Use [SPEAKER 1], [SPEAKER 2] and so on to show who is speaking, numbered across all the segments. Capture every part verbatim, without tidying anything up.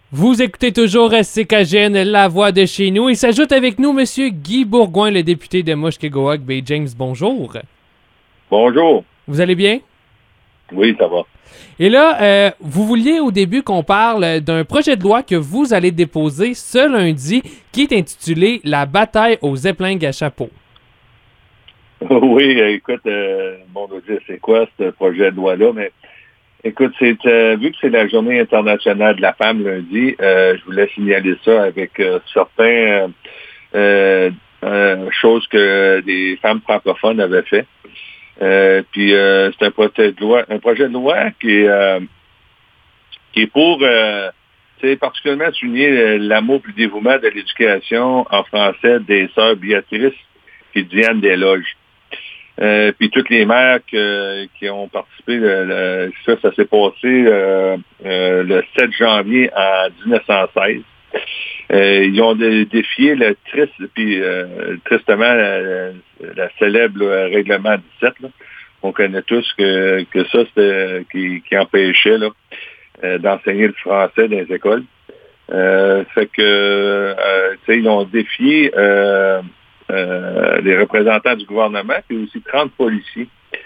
[SPEAKER 1] Vous écoutez toujours C K G N, la voix de chez nous. Il s'ajoute avec nous M. Guy Bourgoin, le député de Mushkegowuk Bay James. Bonjour.
[SPEAKER 2] Bonjour.
[SPEAKER 1] Vous allez bien?
[SPEAKER 2] Oui, ça va.
[SPEAKER 1] Et là, euh, vous vouliez au début qu'on parle d'un projet de loi que vous allez déposer ce lundi qui est intitulé « La bataille aux épingles à chapeau ».
[SPEAKER 2] Oui, écoute, euh, bon, on va dire c'est quoi ce projet de loi-là, mais écoute, c'est euh, vu que c'est la Journée internationale de la femme lundi, euh, je voulais signaler ça avec euh, certains euh, euh, choses que des femmes francophones avaient fait. Euh, puis euh, c'est un projet de loi, un projet de loi qui est euh, qui est pour euh, c'est particulièrement souligner l'amour et le dévouement de l'éducation en français des sœurs Béatrice et Diane Desloges. Euh, puis toutes les mères que, qui ont participé, le, le, ça, ça s'est passé euh, euh, le sept janvier en dix-neuf cent seize. Euh, ils ont dé- défié le triste, puis euh, tristement la, la célèbre là, règlement dix-sept. Là. On connaît tous que, que ça, c'était qui, qui empêchait là, euh, d'enseigner le français dans les écoles. Euh, fait que euh, tu sais, ils ont défié euh, Euh, les représentants du gouvernement, puis aussi trente policiers,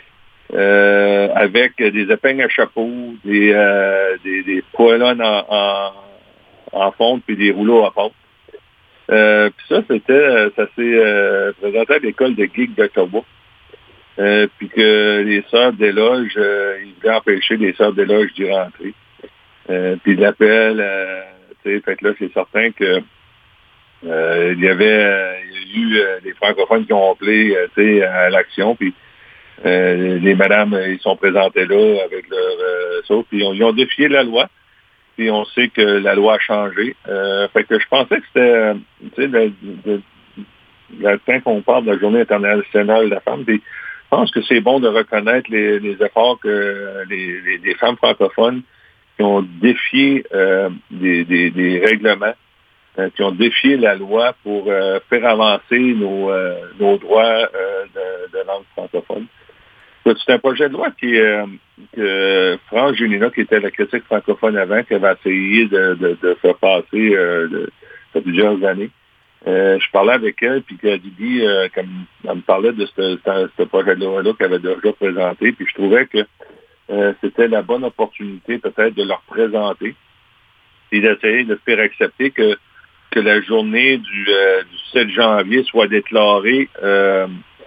[SPEAKER 2] euh, avec des épingles à chapeau, des, euh, des, des poêlons en, en, en fonte, puis des rouleaux à pâte. Euh, puis ça, c'était, ça s'est euh, présenté à l'école de geeks d'Ottawa. Euh, puis que les sœurs d'éloge, euh, ils voulaient empêcher les sœurs d'éloge d'y rentrer. Euh, puis l'appel, euh, tu sais, fait que là, c'est certain que Euh, il y avait euh, il y a eu euh, des francophones qui ont appelé euh, à l'action, puis euh, les madames, ils sont présentées là avec leur euh, ça, puis ils ont, ils ont défié la loi, puis on sait que la loi a changé. Euh, fait que je pensais que c'était, euh, tu sais, de, de, de, temps qu'on parle de la Journée internationale de la femme, puis je pense que c'est bon de reconnaître les, les efforts que euh, les, les, les femmes francophones qui ont défié euh, des, des, des règlements, Euh, qui ont défié la loi pour euh, faire avancer nos, euh, nos droits euh, de, de langue francophone. C'est un projet de loi qui euh, que France Gélinas, qui était la critique francophone avant, qui avait essayé de, de, de faire passer euh, de, de plusieurs années. Euh, je parlais avec elle, puis qu'elle dit, euh, comme elle me parlait de ce, ce projet de loi-là qu'elle avait déjà présenté, puis je trouvais que euh, c'était la bonne opportunité peut-être de leur présenter et d'essayer de faire accepter que que la journée du, euh, du sept janvier soit déclarée euh,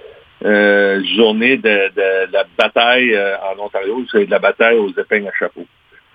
[SPEAKER 2] euh, journée de, de, de la bataille euh, en Ontario, c'est de la bataille aux épingles à chapeau.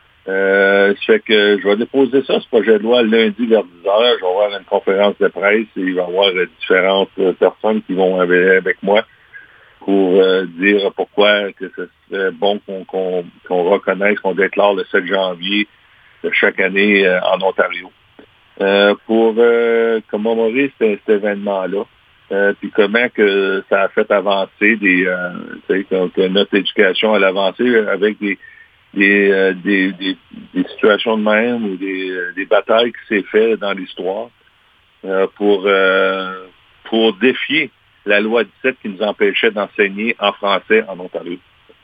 [SPEAKER 2] Euh, ça fait que je vais déposer ça, ce projet de loi, lundi vers dix heures. Je vais avoir une conférence de presse et il va y avoir euh, différentes euh, personnes qui vont avec, avec moi pour euh, dire pourquoi que ce serait bon qu'on, qu'on, qu'on reconnaisse, qu'on déclare le sept janvier de chaque année euh, en Ontario. Euh, pour euh, commémorer cet, cet événement-là, euh, puis comment que ça a fait avancer des, euh, tu sais, que, que notre éducation a avancé avec des des, euh, des, des, des situations de même ou des, des batailles qui s'est fait dans l'histoire euh, pour euh, pour défier la loi dix-sept qui nous empêchait d'enseigner en français en Ontario.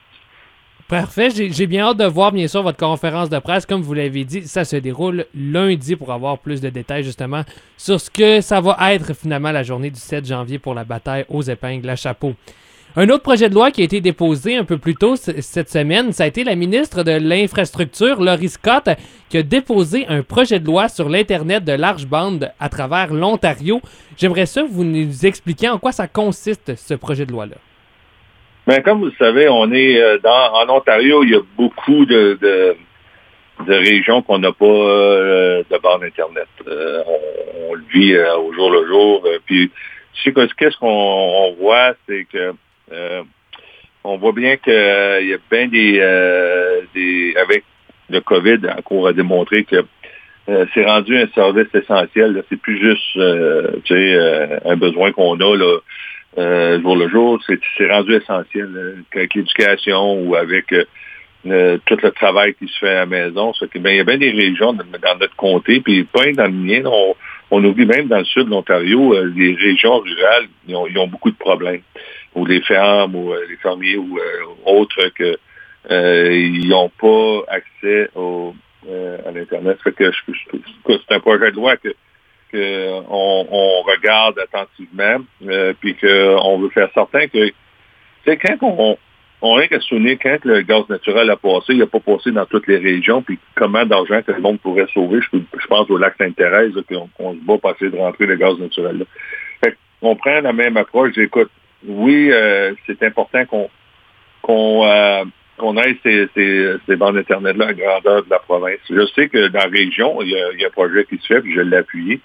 [SPEAKER 1] Parfait. J'ai, j'ai bien hâte de voir, bien sûr, votre conférence de presse. Comme vous l'avez dit, ça se déroule lundi pour avoir plus de détails, justement, sur ce que ça va être, finalement, la journée du sept janvier pour la bataille aux épingles à chapeau. Un autre projet de loi qui a été déposé un peu plus tôt c- cette semaine, ça a été la ministre de l'Infrastructure, Laurie Scott, qui a déposé un projet de loi sur l'Internet de large bande à travers l'Ontario. J'aimerais ça que vous nous expliquiez en quoi ça consiste, ce projet de loi-là.
[SPEAKER 2] Ben, comme vous le savez, on est euh, dans en Ontario, il y a beaucoup de, de, de régions qu'on n'a pas euh, de bande Internet. Euh, on, on le vit euh, au jour le jour. Euh, puis, tu sais, qu'est-ce qu'on on voit, c'est que euh, on voit bien qu'il euh, y a bien des, euh, des... Avec le COVID, encore à démontrer que euh, c'est rendu un service essentiel. Là. C'est plus juste euh, tu sais, euh, un besoin qu'on a là. Euh, jour le jour, c'est, c'est rendu essentiel euh, avec l'éducation ou avec euh, euh, tout le travail qui se fait à la maison. Ça fait que, ben, il y a bien des régions dans, dans notre comté, puis pas dans le mien, on, on oublie même dans le sud de l'Ontario, euh, les régions rurales, ils ont, ils ont beaucoup de problèmes. Ou les fermes, ou euh, les fermiers, ou euh, autres que euh, ils n'ont pas accès au, euh, à l'Internet. Fait que je, je, je, c'est un projet de loi que, que on, on regarde attentivement, euh, puis qu'on veut faire certain que, tu sais, quand on, on a rien qu'à se souvenir, quand le gaz naturel a passé, il n'a pas passé dans toutes les régions, puis comment d'argent que le monde pourrait sauver, je, je pense au lac Sainte-Thérèse, là, qu'on on se bat pour essayer de rentrer le gaz naturel là. Fait qu'on prend la même approche, j'écoute, oui, euh, c'est important qu'on qu'on euh, qu'on aille ces, ces, ces bandes Internet-là à grandeur de la province. Je sais que dans la région, il y a, il y a un projet qui se fait, puis je l'ai appuyé,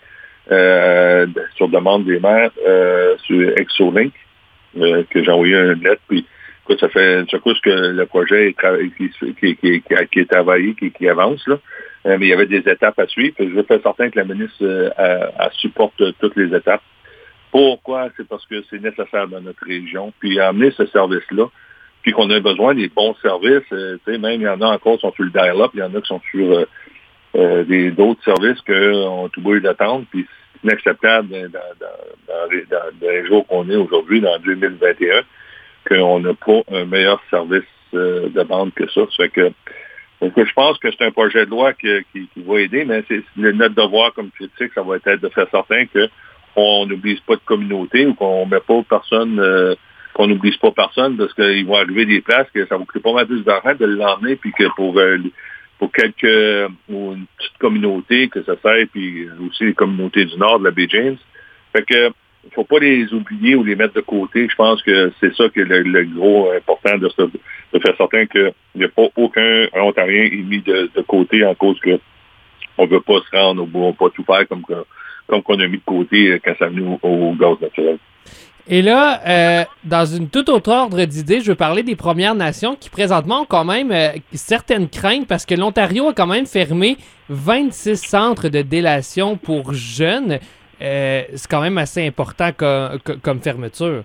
[SPEAKER 2] euh, sur demande des maires, euh, sur Exolink, euh, que j'ai envoyé une lettre, puis écoute, ça fait ça coûte que le projet est tra- qui, qui, qui, qui, qui est travaillé, qui, qui avance, là. Euh, mais il y avait des étapes à suivre. Je veux faire certain que la ministre euh, elle, elle supporte toutes les étapes. Pourquoi? C'est parce que c'est nécessaire dans notre région. Puis amener ce service-là, puis qu'on a besoin des bons services. Euh, tu sais, même il y en a encore qui sont sur le dial-up, il y en a qui sont sur euh, euh, des, d'autres services qu'on a tout beau d'attendre. Puis c'est inacceptable dans, dans, dans, dans, dans, dans les jours qu'on est aujourd'hui, dans deux mille vingt et un, qu'on n'a pas un meilleur service euh, de bande que ça. Ça fait que, donc, je pense que c'est un projet de loi qui, qui, qui va aider, mais c'est notre devoir comme critique, ça va être de faire certain qu'on n'oublie pas de communauté ou qu'on ne met pas personne, euh, qu'on n'oublie pas personne, parce qu'il va arriver des places que ça va coûter pas mal plus d'argent de l'emmener, puis que pour euh, pour quelques ou une petite communauté que ça sert, puis aussi les communautés du Nord de la baie James. Fait que il ne faut pas les oublier ou les mettre de côté. Je pense que c'est ça qui est le, le gros important de, ce, de faire certain qu'il n'y a pas aucun Ontarien mis de, de côté en cause que on ne veut pas se rendre au bout, on ne peut pas tout faire comme, comme qu'on a mis de côté quand ça venu au, au gaz naturel.
[SPEAKER 1] Et là, euh, dans une toute autre ordre d'idée, je veux parler des Premières Nations qui présentement ont quand même euh, certaines craintes parce que l'Ontario a quand même fermé vingt-six centres de délation pour jeunes. Euh, c'est quand même assez important comme, comme fermeture.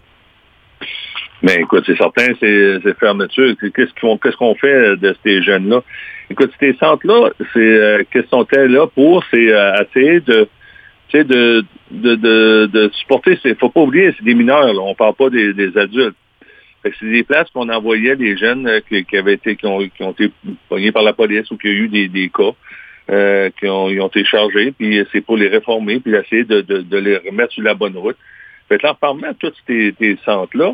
[SPEAKER 2] Mais écoute, c'est certain, c'est, c'est fermeture. Qu'est-ce qu'on, qu'est-ce qu'on fait de ces jeunes-là? Écoute, ces centres-là, c'est euh, qu'est-ce qu'on fait là pour? C'est euh, essayer de, tu sais, de, de, de, de supporter. Il faut pas oublier, c'est des mineurs. Là, on parle pas des, des adultes. Fait que c'est des places qu'on envoyait les jeunes euh, qui, qui avaient été, qui ont, qui ont été pognés par la police ou qui ont eu des, des cas. Euh, qui ont, ils ont été chargés, puis c'est pour les réformer, puis essayer de, de, de les remettre sur la bonne route. Fait que là, en parlant de tous ces, ces centres-là,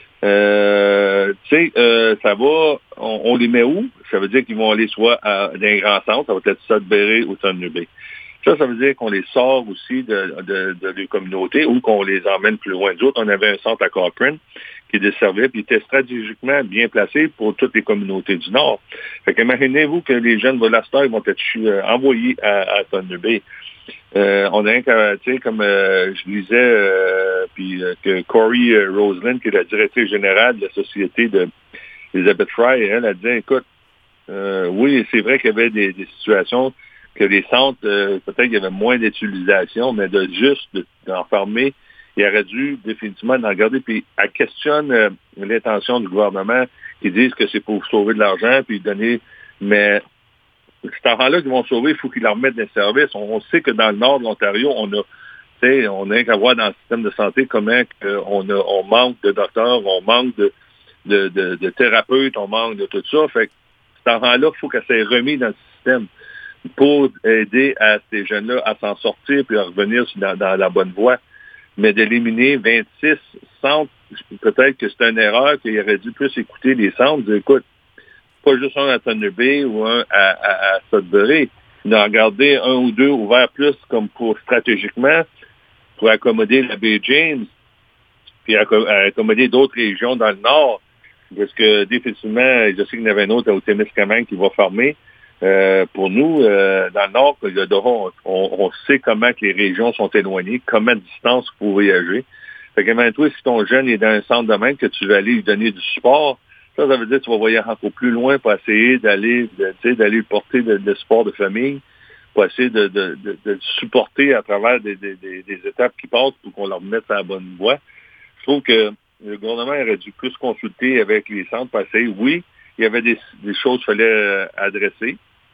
[SPEAKER 2] euh, tu sais, euh, ça va, on, on les met où? Ça veut dire qu'ils vont aller soit à, dans un grand centre, ça va être Sudbury ou Thunder Bay. Ça, ça veut dire qu'on les sort aussi de, de, de les communautés ou qu'on les emmène plus loin. Nous autres, on avait un centre à Cochrane qui desservait, puis était stratégiquement bien placé pour toutes les communautés du Nord. Fait qu'imaginez-vous que les jeunes volasteurs vont être euh, envoyés à, à Thunder Bay. Euh, on a un cas, tu sais, comme euh, je disais, euh, puis euh, que Corey euh, Roseland, qui est la directrice générale de la société de Elizabeth Fry, elle a dit, écoute, euh, oui, c'est vrai qu'il y avait des, des situations que les centres, euh, peut-être qu'il y avait moins d'utilisation, mais de juste de, d'enfermer, il aurait dû définitivement en garder. Puis elle questionne euh, l'intention du gouvernement qui disent que c'est pour sauver de l'argent puis donner, mais cet argent-là qu'ils vont sauver, il faut qu'ils leur remettent des services. On, on sait que dans le nord de l'Ontario, on a, tu sais, on a qu'à voir dans le système de santé comment on, a, on manque de docteurs, on manque de, de, de, de thérapeutes, on manque de tout ça. Fait que cet argent-là, il faut que ça soit remis dans le système pour aider à ces jeunes-là à s'en sortir puis à revenir dans, dans la bonne voie. Mais d'éliminer vingt-six centres, peut-être que c'est une erreur, qu'il aurait dû plus écouter les centres, dire, écoute, pas juste un à Thunder Bay ou un à, à, à Sudbury, d'en garder un ou deux ouverts plus comme pour stratégiquement pour accommoder la baie James, puis accommoder d'autres régions dans le nord, parce que définitivement, je sais qu'il y en avait un autre à Témiscamingue qui va fermer. Euh, pour nous, euh, dans le nord, on, on sait comment que les régions sont éloignées, comment de distance il faut voyager. Fait que même toi, si ton jeune est dans un centre de même, que tu vas aller lui donner du support, ça, ça veut dire que tu vas voyager encore plus loin pour essayer d'aller, de, tu sais, d'aller lui porter de, de support de famille, pour essayer de, de, de, de supporter à travers des, des, des, des étapes qui passent pour qu'on leur mette à la bonne voie. Je trouve que le gouvernement aurait dû plus consulter avec les centres pour essayer, oui, il y avait des, des choses qu'il fallait adresser.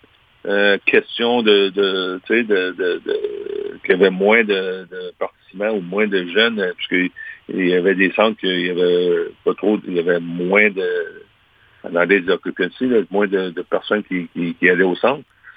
[SPEAKER 2] Euh, question de, de tu sais, de, de, de qu'il y avait moins de, de participants ou moins de jeunes, puisqu'il il y avait des centres qu'il y avait pas trop, il y avait moins de, dans les occupancy, là, moins de, de personnes qui, qui, qui allaient au centre.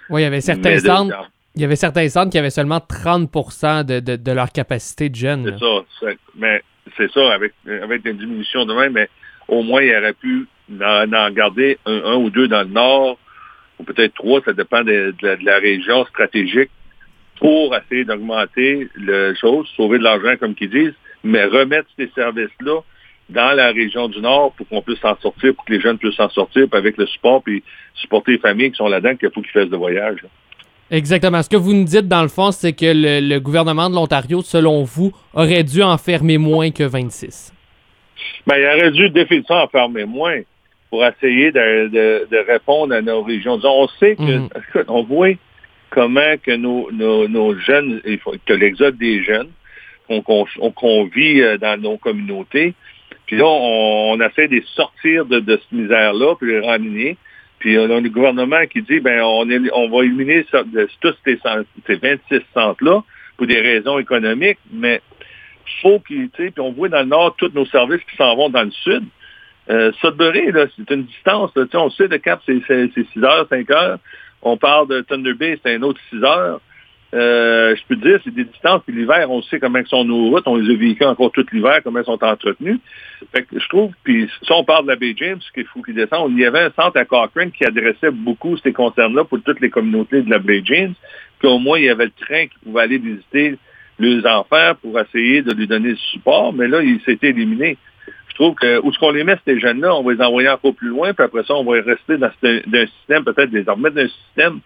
[SPEAKER 1] Oui, il y avait certains
[SPEAKER 2] Mais de-
[SPEAKER 1] centres. Il y avait certains centres qui avaient seulement trente pour cent de, de, de leur capacité de jeunes.
[SPEAKER 2] C'est
[SPEAKER 1] là.
[SPEAKER 2] ça. c'est- mais c'est ça, avec, avec des diminutions de même, mais au moins, il aurait pu en, en garder un, un ou deux dans le nord, ou peut-être trois, ça dépend de, de la, de la région stratégique, pour essayer d'augmenter le chose, sauver de l'argent, comme qu'ils disent, mais remettre ces services-là dans la région du Nord pour qu'on puisse s'en sortir, pour que les jeunes puissent s'en sortir, puis avec le support, puis supporter les familles qui sont là-dedans, qu'il faut qu'ils fassent de voyage. Là.
[SPEAKER 1] Exactement. Ce que vous nous dites, dans le fond, c'est que le, le gouvernement de l'Ontario, selon vous, aurait dû en fermer moins que vingt-six.
[SPEAKER 2] Ben, il aurait dû définitivement en fermer moins pour essayer de, de, de répondre à nos régions. Disons, on sait que,
[SPEAKER 1] Mhm.
[SPEAKER 2] écoute, on voit comment que nos, nos, nos jeunes, il faut, que l'exode des jeunes, qu'on, qu'on, qu'on vit dans nos communautés, puis là, on, on essaie de les sortir de, de cette misère-là, puis les ramener. Puis on a le gouvernement qui dit, ben on, est, on va éliminer ça, de, tous ces, ces vingt-six centres-là pour des raisons économiques, mais faut qu'ils, tu sais, puis on voit dans le nord tous nos services qui s'en vont dans le sud. Euh, Sudbury, là, c'est une distance, là, tu sais, on sait de Cap, c'est, c'est, c'est six heures, cinq heures. On parle de Thunder Bay, c'est un autre six heures. Euh, je peux te dire, c'est des distances, puis l'hiver, on sait comment sont nos routes, on les a vécues encore tout l'hiver, comment elles sont entretenues. Fait que je trouve, puis si on parle de la baie James, ce qu'il faut qu'ils descendent, il y avait un centre à Cochrane qui adressait beaucoup ces concerns-là pour toutes les communautés de la baie James, puis au moins, il y avait le train qui pouvait aller visiter les enfants pour essayer de lui donner le support, mais là, il s'était éliminé. Je trouve que où est-ce qu'on les met, ces jeunes-là, on va les envoyer encore plus loin, puis après ça, on va rester dans ce, d'un système, peut-être les remettre d'un système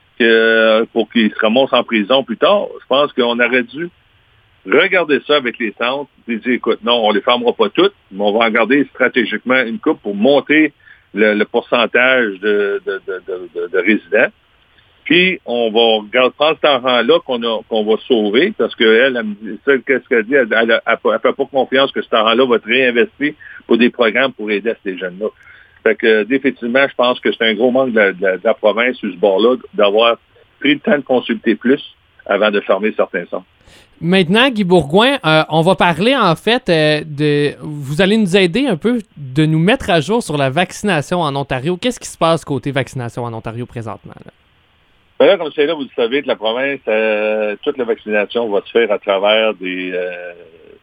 [SPEAKER 2] que, pour qu'ils se ramassent en prison plus tard. Je pense qu'on aurait dû regarder ça avec les centres et dire, écoute, non, on les fermera pas toutes, mais on va en garder stratégiquement une coupe pour monter le, le pourcentage de, de, de, de, de résidents. Puis, on va regarder, prendre cet argent-là qu'on, a, qu'on va sauver, parce qu'elle, elle, elle, qu'est-ce qu'elle dit, elle ne fait pas confiance que cet argent-là va être réinvesti pour des programmes pour aider ces jeunes-là. Fait que, euh, définitivement, je pense que c'est un gros manque de la, de la, de la province sur ce bord-là d'avoir pris le temps de consulter plus avant de fermer certains centres.
[SPEAKER 1] Maintenant, Guy Bourgouin, euh, on va parler en fait euh, de... Vous allez nous aider un peu de nous mettre à jour sur la vaccination en Ontario. Qu'est-ce qui se passe côté vaccination en Ontario présentement? Là?
[SPEAKER 2] Là, comme c'est là, vous le savez, que la province, euh, toute la vaccination va se faire à travers des, euh,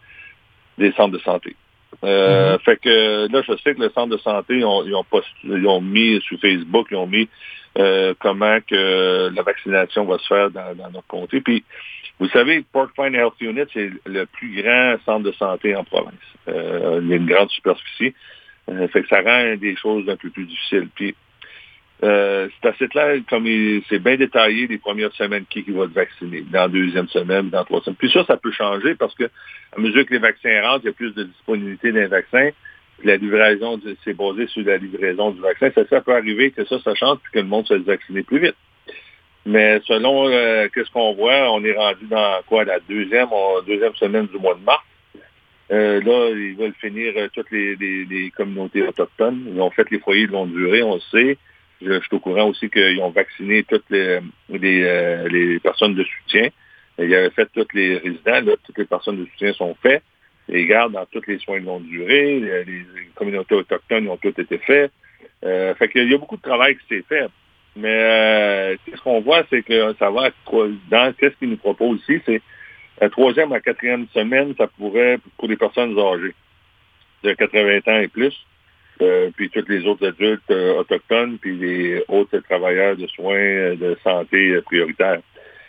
[SPEAKER 2] des centres de santé. Euh, mm-hmm. Fait que là, je sais que le centre de santé, ils ont, ils ont, post, ils ont mis sur Facebook, ils ont mis euh, comment que la vaccination va se faire dans, dans notre comté. Puis, vous savez, Porcupine Health Unit, c'est le plus grand centre de santé en province. Euh, il y a une grande superficie. Euh, fait que ça rend des choses un peu plus difficiles. Puis, Euh, c'est assez clair, comme il, c'est bien détaillé les premières semaines qui, qui va être vacciné, dans la deuxième semaine, dans la troisième. Puis ça, ça peut changer parce que à mesure que les vaccins rentrent, il y a plus de disponibilité d'un vaccin. Puis la livraison, c'est basé sur la livraison du vaccin. Ça, ça peut arriver que ça, ça change puis que le monde se fasse vacciner plus vite. Mais selon euh, qu'est-ce qu'on voit, on est rendu dans quoi, la deuxième, euh, deuxième semaine du mois de mars. Euh, là, ils veulent finir euh, toutes les, les, les communautés autochtones. Ils ont fait les foyers de longue durée, on le sait. Je, je suis au courant aussi qu'ils ont vacciné toutes les, les, euh, les personnes de soutien. Ils avaient fait tous les résidents, là, toutes les personnes de soutien sont faites. Les gardes dans tous les soins de longue durée, les, les communautés autochtones ont toutes été faits. Euh, fait qu'il y a beaucoup de travail qui s'est fait. Mais euh, ce qu'on voit, c'est que ça va être dans qu'est-ce qu'ils nous proposent ici, c'est la troisième à la quatrième semaine, ça pourrait, pour les personnes âgées de quatre-vingts ans et plus. Euh, puis tous les autres adultes euh, autochtones, puis les autres travailleurs de soins euh, de santé euh, prioritaires.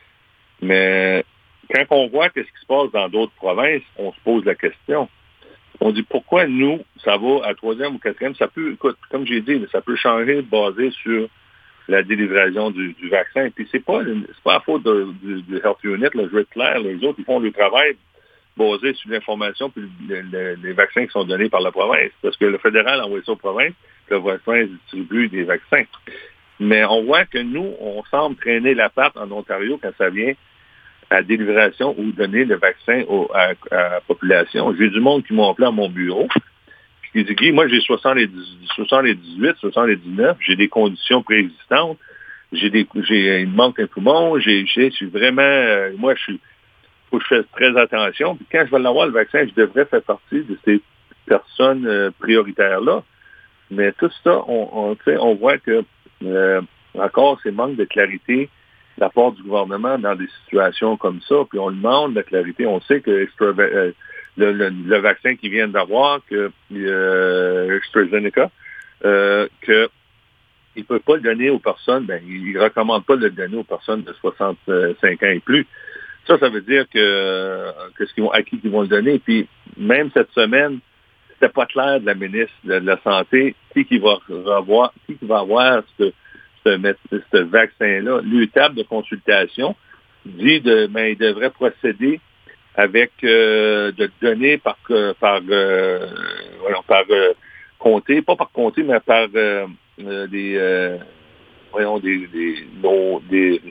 [SPEAKER 2] Mais quand on voit qu'est-ce qui se passe dans d'autres provinces, on se pose la question. On dit pourquoi nous, ça va à troisième ou quatrième, ça peut, écoute, comme j'ai dit, ça peut changer basé sur la délivration du, du vaccin. Puis c'est pas c'est pas à faute de, du, du Health Unit, là, je vais être clair, les autres, ils font le travail basé sur l'information puis le, le, les vaccins qui sont donnés par la province. Parce que le fédéral envoie ça aux provinces, puis la province distribue des vaccins. Mais on voit que nous, on semble traîner la patte en Ontario quand ça vient à la délivration ou donner le vaccin au, à, à la population. J'ai du monde qui m'a appelé à mon bureau, puis qui dit, moi j'ai soixante-dix, soixante-dix-huit, soixante-dix-neuf, j'ai des conditions préexistantes, j'ai des, j'ai, il me manque un poumon, j'ai, j'ai, je suis vraiment, euh, moi je suis faut que je fasse très attention. Puis quand je vais l'avoir, le vaccin, je devrais faire partie de ces personnes euh, prioritaires-là. Mais tout ça, on, on, on voit que euh, encore, c'est manque de clarité de la part du gouvernement dans des situations comme ça. Puis on demande de la clarité. On sait que euh, le, le, le vaccin qu'ils viennent d'avoir, que euh, AstraZeneca, euh, que ils ne peuvent pas le donner aux personnes, ben, ils ne recommandent pas de le donner aux personnes de soixante-cinq ans et plus. Ça, ça veut dire que, que ce qu'ils vont, à qui ils vont le donner. Puis même cette semaine, c'était pas clair de la ministre de la Santé qui, qui va avoir, qui, qui va avoir ce, ce, ce vaccin-là. L'U T A B de consultation dit de, ben, il devrait procéder avec euh, de donner par par euh, voilà, par euh, comté, pas par comté, mais par euh, euh, des euh, voyons des des nos, des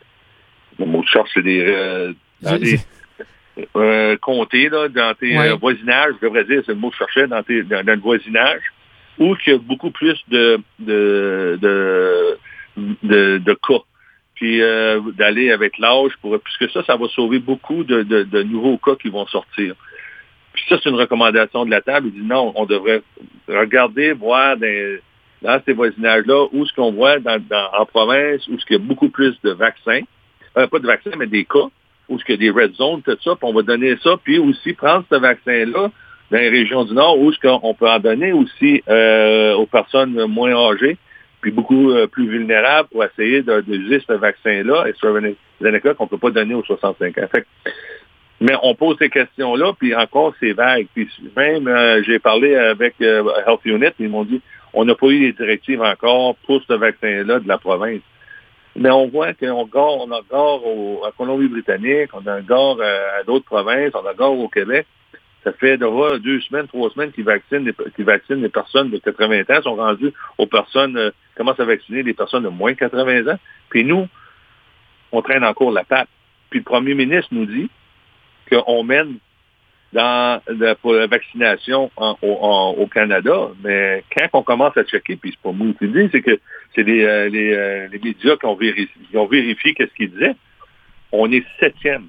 [SPEAKER 2] le mot de charge, c'est des euh, dans des euh, comtés là, dans tes ouais. euh, voisinages, je devrais dire, c'est le mot que je cherchais, dans tes dans, dans le voisinage, où il y a beaucoup plus de de de de, de cas. Puis euh, d'aller avec l'âge, pour puisque ça, ça va sauver beaucoup de, de, de nouveaux cas qui vont sortir. Puis ça, c'est une recommandation de la table. Il dit non, on devrait regarder, voir dans, dans ces voisinages-là, où ce qu'on voit dans, dans, en province, où ce qu'il y a beaucoup plus de vaccins, euh, pas de vaccins, mais des cas, où ce qu'il y a des red zones, tout ça, puis on va donner ça, puis aussi prendre ce vaccin-là dans les régions du Nord, où ce qu'on peut en donner aussi euh, aux personnes moins âgées, puis beaucoup euh, plus vulnérables pour essayer d'user ce vaccin-là, AstraZeneca, qu'on ne peut pas donner aux soixante-cinq ans. Fait que, mais on pose ces questions-là, puis encore, c'est vague. Puis même, euh, j'ai parlé avec euh, Health Unit, ils m'ont dit, on n'a pas eu les directives encore pour ce vaccin-là de la province. Mais on voit qu'on gare, on a gare au, à Colombie-Britannique, on a gare à, à d'autres provinces, on a gare au Québec. Ça fait déjà deux semaines, trois semaines qu'ils vaccinent, les, qu'ils vaccinent les personnes de quatre-vingts ans, ils sont rendus aux personnes, euh, commencent à vacciner les personnes de moins de quatre-vingts ans. Puis nous, on traîne encore la patte. Puis le premier ministre nous dit qu'on mène dans la, pour la vaccination en, en, au Canada, mais quand on commence à checker, puis c'est pas moi qui le dis, c'est que c'est les, euh, les, euh, les médias qui ont vérifié, qui ont vérifié qu'est-ce qu'ils disaient. On est septième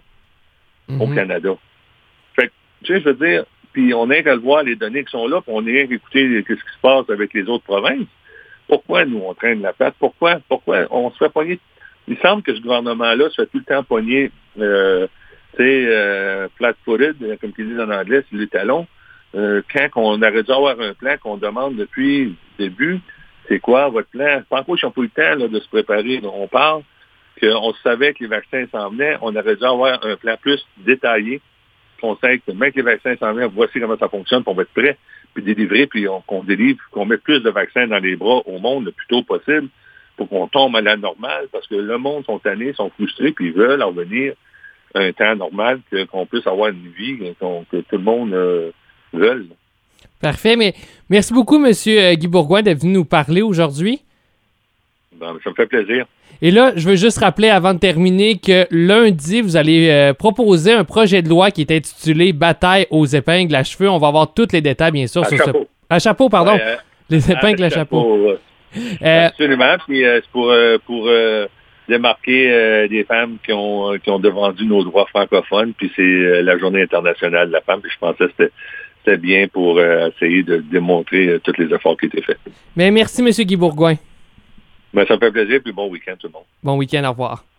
[SPEAKER 2] mm-hmm. au Canada. Fait que, tu sais, je veux dire, puis on n'a qu'à le voir les données qui sont là, puis on n'a qu'à écouter ce qui se passe avec les autres provinces. Pourquoi nous, on traîne la patte? Pourquoi, pourquoi on se fait pogner? Il semble que ce gouvernement-là se fait tout le temps pogner euh, tu sais, euh, flat-footed, comme ils disent en anglais, c'est les talons. Euh, quand on aurait dû avoir un plan qu'on demande depuis le début, c'est quoi votre plan? Pas encore, ils n'ont pas eu le temps là, de se préparer. Donc, on parle qu'on savait que les vaccins s'en venaient. On aurait dû avoir un plan plus détaillé. Qu'on sait que même que les vaccins s'en viennent, voici comment ça fonctionne, puis on va être prêt, puis délivrer, puis on, qu'on délivre, qu'on mette plus de vaccins dans les bras au monde le plus tôt possible pour qu'on tombe à la normale, parce que le monde sont tannés, sont frustrés, puis ils veulent en revenir à un temps normal, que, qu'on puisse avoir une vie qu'on, que tout le monde euh, veut.
[SPEAKER 1] Parfait, mais merci beaucoup, M. Guy Bourgouin, d'être venu nous parler aujourd'hui.
[SPEAKER 2] Ben, ça me fait plaisir.
[SPEAKER 1] Et là, je veux juste rappeler avant de terminer que lundi, vous allez euh, proposer un projet de loi qui est intitulé « Bataille aux épingles à cheveux ». On va avoir tous les détails, bien sûr.
[SPEAKER 2] À
[SPEAKER 1] sur
[SPEAKER 2] chapeau.
[SPEAKER 1] Ce... À chapeau, pardon. Ouais, euh, les épingles à, à chapeau. chapeau.
[SPEAKER 2] Euh, Absolument. Puis euh, c'est pour, euh, pour euh, démarquer euh, des femmes qui ont, qui ont défendu nos droits francophones. Puis c'est euh, la Journée internationale de la femme. Puis je pensais que c'était, c'était bien pour euh, essayer de démontrer euh, tous les efforts qui étaient faits.
[SPEAKER 1] Mais merci, M. Guy Bourgouin.
[SPEAKER 2] Ben, ça me fait plaisir, puis bon week-end tout le monde.
[SPEAKER 1] Bon week-end, au revoir.